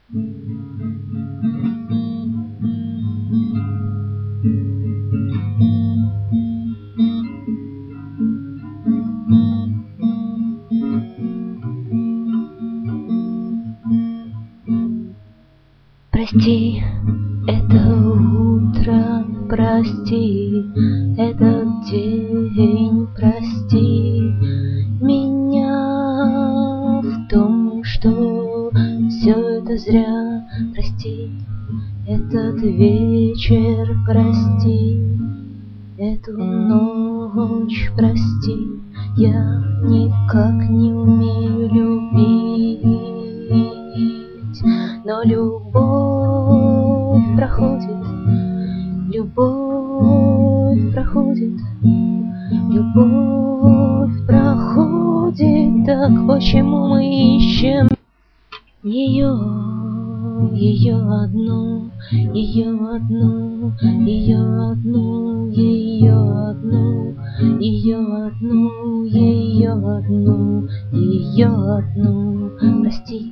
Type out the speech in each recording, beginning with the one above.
Прости это утро, прости этот день, прости меня в том, что все это зря. Прости этот вечер, прости эту ночь, прости. Я никак не умею любить, но любовь проходит, любовь проходит, любовь проходит. Так почему мы ищем ее одну, ее одну, ее одну, ее одну, ее одну, ее одну, ее одну. Прости.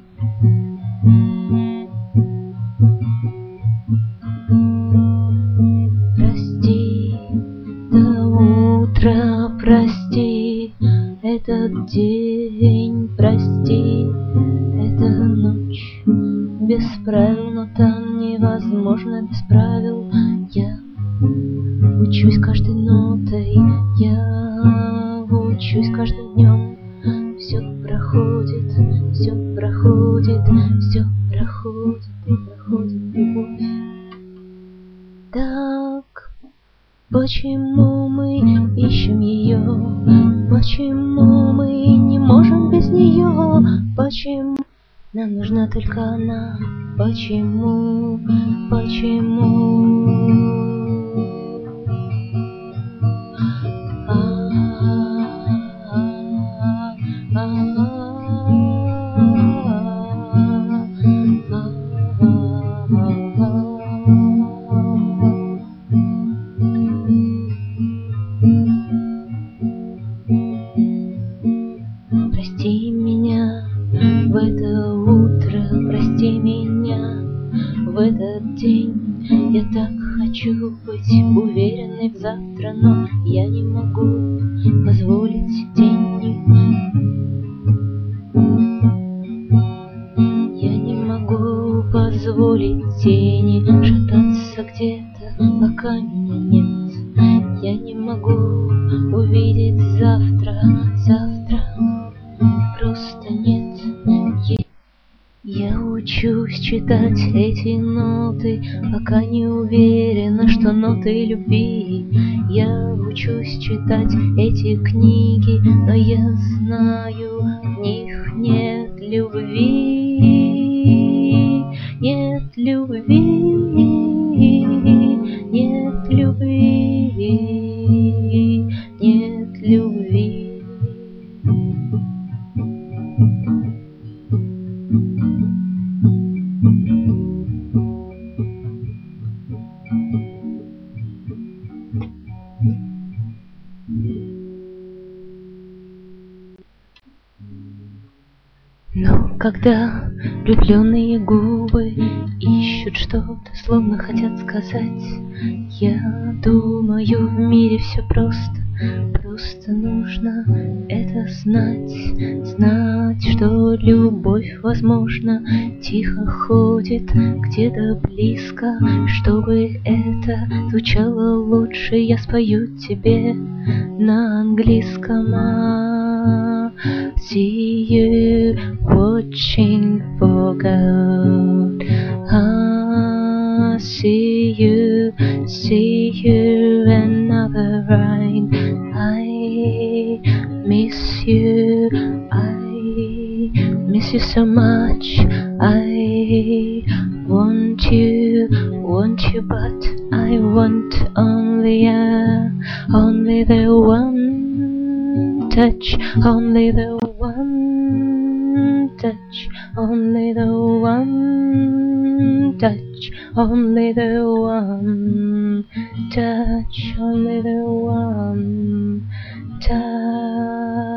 Прости это утро, прости этот день, прости эту ночь. Без правил, но там невозможно без правил. Я учусь каждой нотой, я учусь каждым днем. Все проходит, все проходит, все проходит и проходит любовь. Так почему мы ищем ее? Почему мы не можем без нее? Почему нам нужна только она? Почему? Почему? Прости меня в это утро, прости меня в этот день. Я так хочу быть уверенной в завтра, но я не могу позволить тени. Я не могу позволить тени шататься где-то, пока меня нет. Я не могу увидеть завтра, завтра просто нет. Я учусь читать эти ноты, пока не уверена, что ноты любви. Я учусь читать эти книги, но я знаю, в них нет любви. Нет любви, нет любви, нет любви. Но когда влюбленные губы ищут что-то, словно хотят сказать, я думаю, в мире все просто. Просто нужно это знать, знать, что любовь возможна, тихо ходит где-то близко. Чтобы это звучало лучше, я спою тебе на английском. See you watching for God. See you another rhyme. I miss you so much. I want you, but I want only the one touch, only the one touch, only the one touch, only the one touch, only the one touch.